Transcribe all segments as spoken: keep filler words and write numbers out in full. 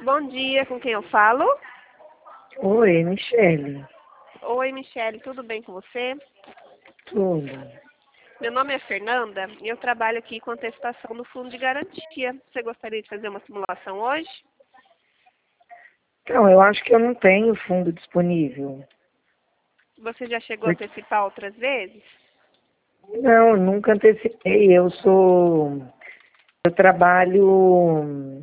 Bom dia, com quem eu falo? Oi, Michele. Oi, Michele, tudo bem com você? Tudo. Meu nome é Fernanda e eu trabalho aqui com antecipação no Fundo de Garantia. Você gostaria de fazer uma simulação hoje? Então, eu acho que eu não tenho fundo disponível. Você já chegou a Porque- antecipar outras vezes? Não, eu nunca antecipei. Eu sou. Eu trabalho.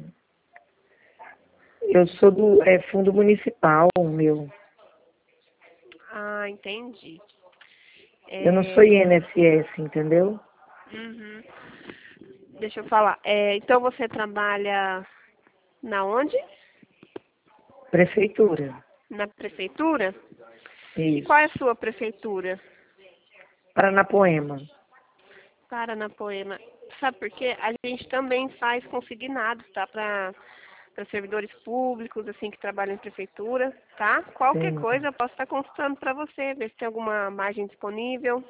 Eu sou do é, fundo municipal, meu. Ah, entendi. Eu não sou É, I N S S, entendeu? uhum. Deixa eu falar. É, então você trabalha na onde? Prefeitura. Na prefeitura? E qual é a Isso. sua prefeitura? Paranapoema. Paranapoema. Sabe por quê? A gente também faz consignados, tá? Para para servidores públicos, assim, que trabalham em prefeitura, tá? Qualquer Sim. coisa eu posso estar consultando para você, ver se tem alguma margem disponível.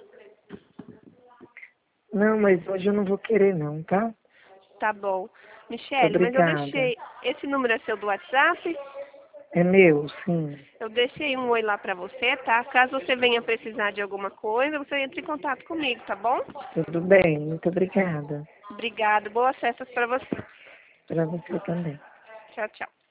Não, mas hoje eu não vou querer não, tá? Tá bom. Muito Michele, mas eu obrigada. deixei. Esse número é seu do WhatsApp? É meu, sim. Eu deixei um oi lá para você, tá? Caso você venha precisar de alguma coisa, você entra em contato comigo, tá bom? Tudo bem, muito obrigada. Obrigada. Boas festas para você. Para você também. Tchau, tchau.